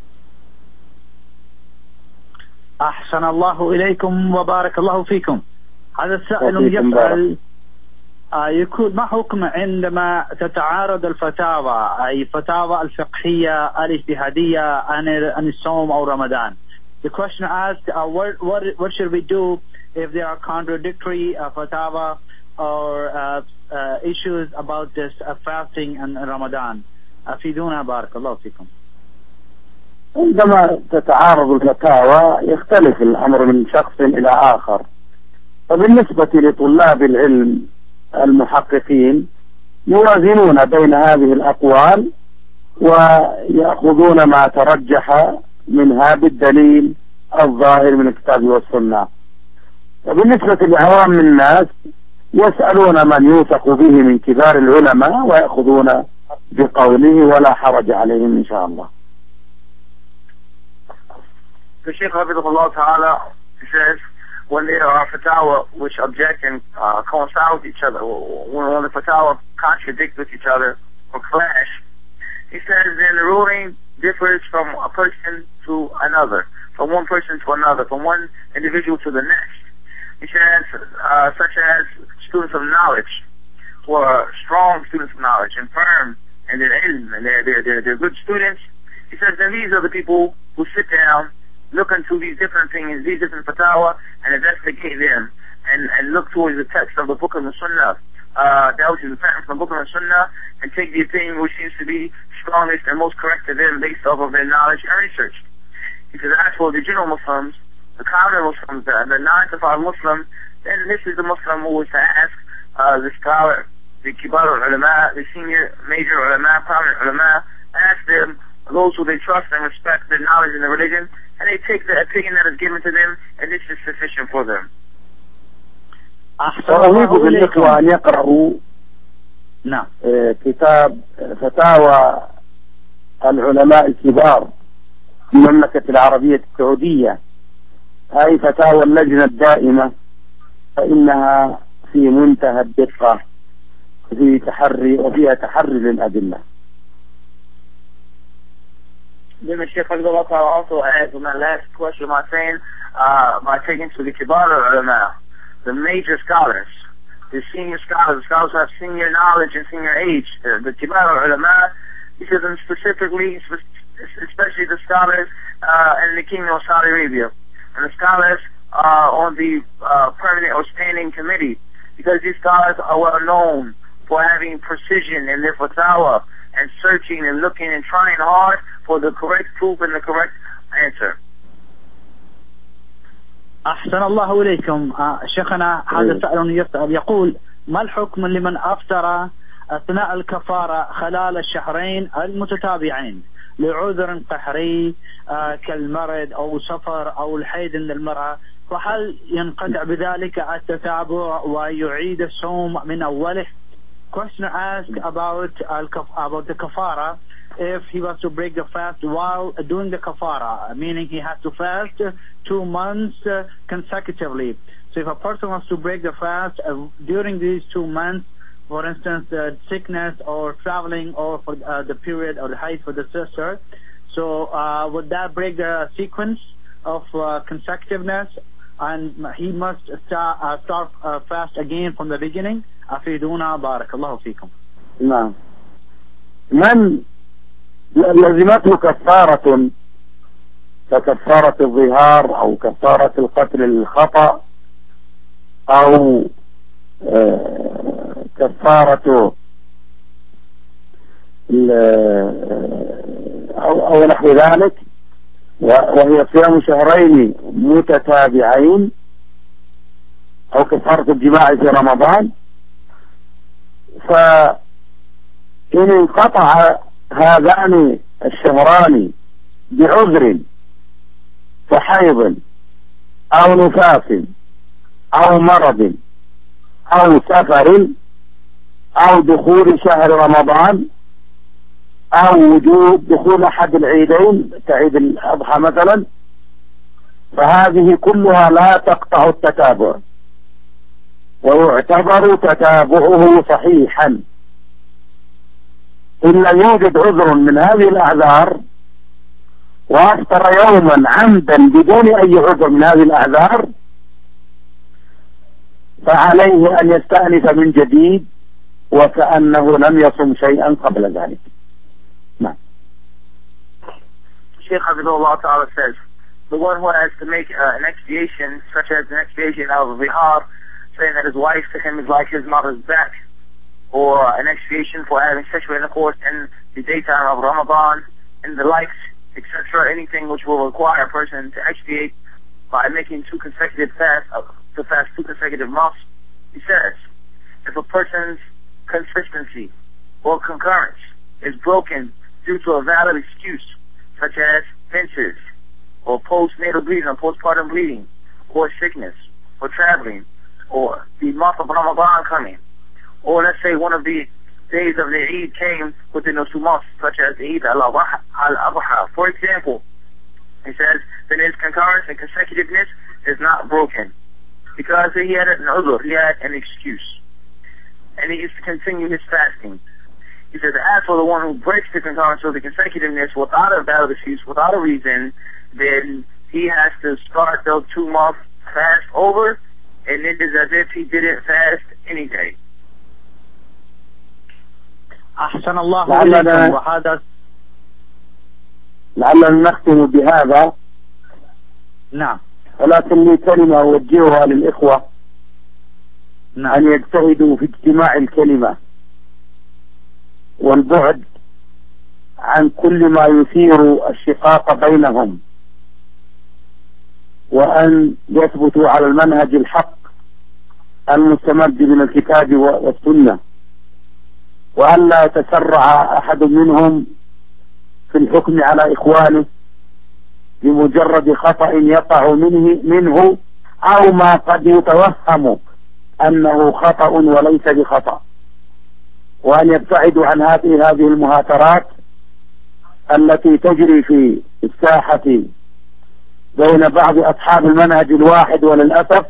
أحسن الله إليكم وبارك الله فيكم. هذا السائل يسأل يقول ما حكم عندما تتعارض الفتاوى أي فتاوى الفقهية الاجتهادية عن الصوم أو رمضان. The question asked, what should we do if there are contradictory fatwa or issues about this fasting and Ramadan? أفيدونا بارك الله فيكم. عندما تتعارض الفتاوى يختلف الأمر من شخص إلى آخر. فبالنسبة لطلاب العلم المحققين يوازنون بين هذه الأقوال ويأخذون ما ترجح منها بالدليل الظاهر من الكتاب والسنة. وبالنسبة لعوام الناس يسألون من يوثق به من كبار العلماء ويأخذون بقوله ولا حرج عليهم إن شاء الله. The Shaykh Hafidhullah Ta'ala says, when there are fatwa which object and coincide with each other, when the fatwa contradict with each other or clash, he says then the ruling differs from a person to another, from one person to another, from one individual to the next. He says, such as students of knowledge, who are strong students of knowledge and firm in their ilm, and they're good students. He says, then these are the people who sit down, look into these different opinions, these different fatwa, and investigate them, and look towards the text of the Book of the Sunnah, that which is apparent from the Book of the Sunnah, and take the opinion which seems to be strongest and most correct to them based off of their knowledge and research. He says, as for the general Muslims, the common Muslims, the 9-to-5 Muslim, then this is the Muslim who is to ask the scholar, the kibar ulama, the senior major ulama, prominent ulama, ask them, those who they trust and respect their knowledge in the religion, and they take the opinion that is given to them, and this is sufficient for them. وأريد بالإخوة أن يقرأوا كتاب فتاوى العلماء الكبار في المملكة العربية السعودية، هاي فتاوى اللجنة الدائمة، فإنها في منتهى الدقة في تحري وفيها تحري للأدلة. Then the Shaykh also adds on that last question by saying, by taking to the kibar ulama, the major scholars, the senior scholars, the scholars who have senior knowledge and senior age, the kibar ulama, he says them specifically, especially the scholars in the Kingdom of Saudi Arabia, and the scholars on the permanent or standing committee, because these scholars are well known for having precision in their fatwa and searching and looking and trying hard for the correct proof and the correct answer. أحسن الله إليكم. شيخنا هذا سائل يسأل يقول ما الحكم لمن أفطر أثناء الكفارة خلال الشهرين المتتابعين لعذر قهري كالمرض أو سفر أو الحيض عند المرأة، فهل ينقطع بذلك التتابع ويعيد الصوم من أوله؟ Question asked about the kafara, if he was to break the fast while doing the kafara, meaning he had to fast 2 months consecutively. So if a person wants to break the fast during these 2 months, for instance, sickness or traveling or for the period or the height for the sister, so would that break the sequence of consecutiveness and he must start fast again from the beginning? أفيدونا بارك الله فيكم. نعم. من لزمته كفارة ككفارة الظهار أو كفارة القتل الخطأ أو كفارة أو نحو ذلك، وهي صيام شهرين متتابعين، أو كفارة الجماع في رمضان، فإن انقطع هذان الشهران بعذر كحيض أو نفاس أو مرض أو سفر أو دخول شهر رمضان أو وجود دخول أحد العيدين كعيد الأضحى مثلا، فهذه كلها لا تقطع التتابع، ويعتبر تتابعه صحيحا إن لم يوجد عذر من هذه الأعذار، وأفطر يوما عمدا بدون أي عذر من هذه الأعذار، فعليه أن يستأنف من جديد وكأنه لم يصم شيئا قبل ذلك. نعم. Shaykh Habibullah Ta'ala says, the one who has to make an expiation, such as an expiation of Zihar, saying that his wife to him is like his mother's back, or an expiation for having sexual intercourse in the daytime of Ramadan, and the likes, etc., anything which will require a person to expiate by making two consecutive fasts, to fast 2 consecutive months. He says, if a person's consistency or concurrence is broken due to a valid excuse, such as menses, or postnatal bleeding or postpartum bleeding, or sickness, or traveling, or the month of Ramadan coming, or let's say one of the days of the Eid came within those 2 months, such as the Eid al-Adha, for example, he says, then his concurrence and consecutiveness is not broken, because he had an udhr, he had an excuse, and he used to continue his fasting. He says, as for the one who breaks the concurrence or the consecutiveness without a valid excuse, without a reason, then he has to start those 2 months fast over, and it is as if he didn't fast any day. أحسن الله إليكم. وهذا لعلنا نختم بهذا. نعم. ولكن لي كلمة أوجهها للإخوة، نعم. أن يجتهدوا في اجتماع الكلمة والبعد عن كل ما يثير الشقاق بينهم، وأن يثبتوا على المنهج الحق المستمد من الكتاب والسنة، وأن لا يتسرع أحد منهم في الحكم على إخوانه بمجرد خطأ يقع منه أو ما قد يتوهم أنه خطأ وليس بخطأ، وأن يبتعدوا عن هذه المهاترات التي تجري في الساحة بين بعض أصحاب المنهج الواحد وللأسف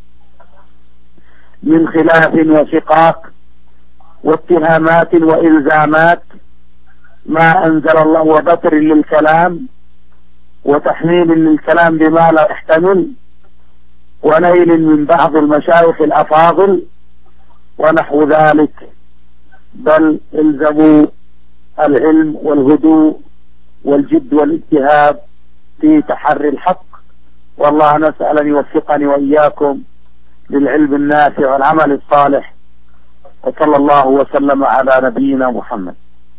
من خلاف وشقاق واتهامات وإلزامات ما أنزل الله، وبتر للكلام وتحميل للكلام بما لا يحتمل، ونيل من بعض المشايخ الأفاضل ونحو ذلك. بل الزموا العلم والهدوء والجد والاجتهاد في تحري الحق، والله نسأل أن يوفقني وإياكم للعلم النافع والعمل الصالح، وصلى الله وسلم على نبينا محمد.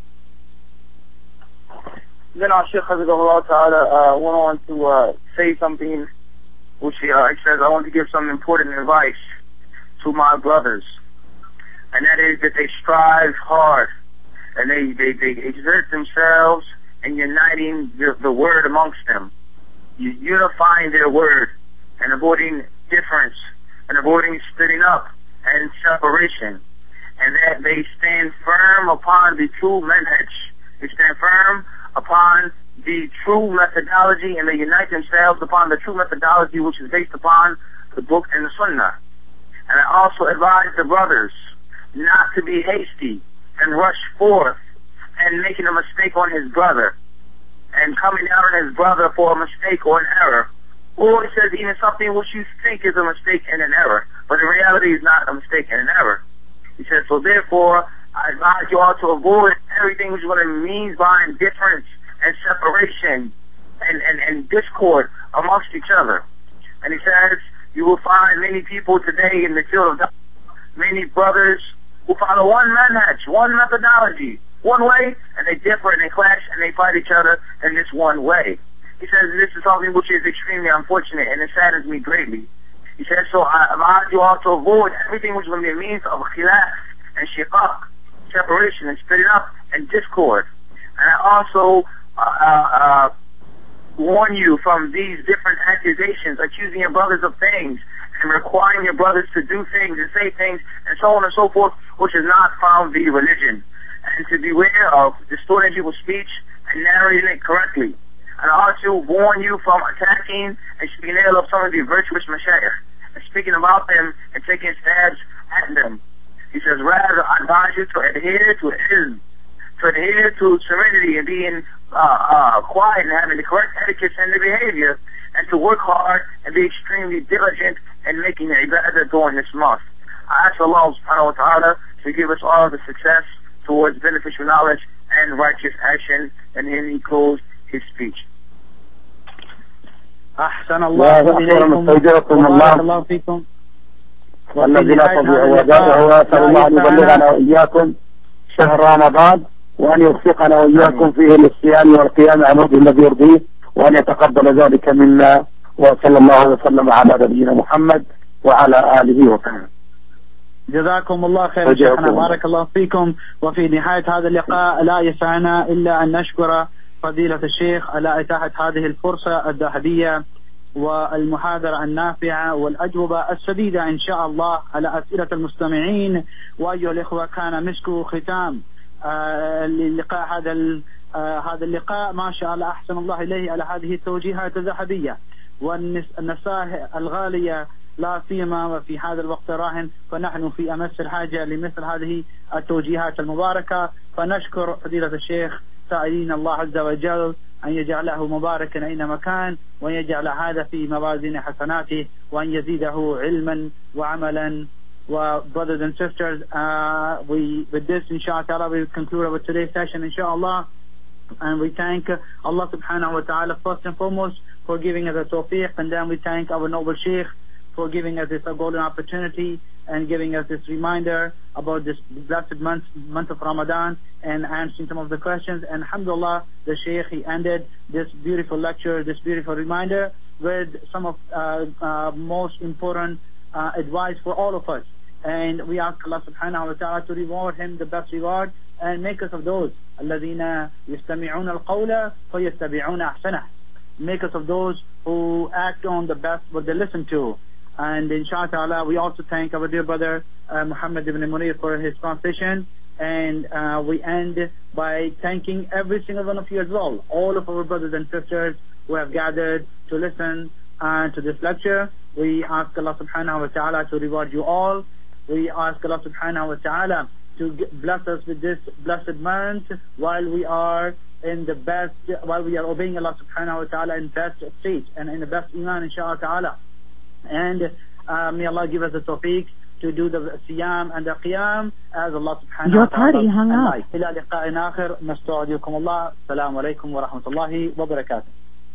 Then our Shaykh Habibullah Ta'ala went on to say something which he says, I want to give some important advice to my brothers, and that is that they strive hard and they exert themselves in uniting the word amongst them, unifying their word and avoiding difference and avoiding splitting up and separation, and that they stand firm upon the true manhaj. They stand firm upon the true methodology, and they unite themselves upon the true methodology which is based upon the book and the sunnah. And I also advise the brothers not to be hasty and rush forth and making a mistake on his brother and coming down on his brother for a mistake or an error. Or he says even something which you think is a mistake and an error, but in reality is not a mistake and an error. He says, so therefore, I advise you all to avoid everything which is what it means by indifference and separation and discord amongst each other. And he says, you will find many people today in the field of doctrine, many brothers who follow one manhaj, one methodology, one way, and they differ and they clash and they fight each other in this one way. He says this is something which is extremely unfortunate and it saddens me greatly. He says, so I advise you all to avoid everything which will be a means of khilaf and shiqaq, separation and splitting up and discord. And I also warn you from these different accusations, accusing your brothers of things and requiring your brothers to do things and say things and so on and so forth, which is not from the religion. And to beware of distorting people's speech and narrating it correctly. and I ought to warn you from attacking and speaking ill of some of the virtuous mashayikh, and speaking about them and taking stabs at them. He says, rather, I advise you to adhere to ilm, to adhere to serenity and being quiet and having the correct etiquette and the behavior, and to work hard and be extremely diligent in making the ibadah during this month. I ask Allah subhanahu wa ta'ala to give us all the success towards beneficial knowledge and righteous action, and then he closed his speech. أحسن الله إليكم وبارك الله فيكم. والذي لا تضيع ودائعه وأسأل الله أن يبلغنا وإياكم شهر رمضان وأن يوفقنا وإياكم فيه للصيام والقيام على الوجه الذي يرضيه وأن يتقبل ذلك منا وصلى الله وسلم على نبينا محمد وعلى آله وصحبه. جزاكم الله خير شيخنا بارك الله فيكم. وفي نهاية هذا اللقاء لا يسعنا إلا أن نشكر فضيلة الشيخ على إتاحة هذه الفرصة الذهبية والمحاضرة النافعة والأجوبة السديدة إن شاء الله على أسئلة المستمعين. وأيها الإخوة كان مسك ختام للقاء هذا اللقاء ما شاء الله أحسن الله إليه على هذه التوجيهات الذهبية والنصائح الغالية لا سيما في هذا الوقت الراهن، فنحن في أمس الحاجة لمثل هذه التوجيهات المباركة. فنشكر فضيلة الشيخ سائلين الله عز وجل أن يجعله مباركا أينما كان وأن يجعل هذا في موازين حسناته وأن يزيده علما وعملا. Brothers and sisters, with this inshallah we conclude our today's session inshallah, and we thank Allah subhanahu wa ta'ala first and foremost for giving us a tawfiq, and then we thank our noble Sheikh for giving us this golden opportunity and giving us this reminder about this blessed month of Ramadan and answering some of the questions. And alhamdulillah, the Shaykh, he ended this beautiful lecture, this beautiful reminder with some of most important advice for all of us. And we ask Allah subhanahu wa ta'ala to reward him the best reward and make us of those الذين يستمعون القول فيتبعون أحسنه. Make us of those who act on the best what they listen to. And inshallah, we also thank our dear brother Muhammad ibn Munir for his translation. And we end by thanking every single one of you as well, all of our brothers and sisters who have gathered to listen to this lecture. We ask Allah subhanahu wa ta'ala to reward you all. We ask Allah subhanahu wa ta'ala to bless us with this blessed month while we are obeying Allah subhanahu wa ta'ala in best state and in the best iman inshaAllah ta'ala. And may Allah give us the tawfiq to do the siyam and the qiyam as Allah subhanahu wa ta'ala. Your party hung up. إلى لقاء آخر نستودعكم الله. السلام عليكم ورحمة الله وبركاته.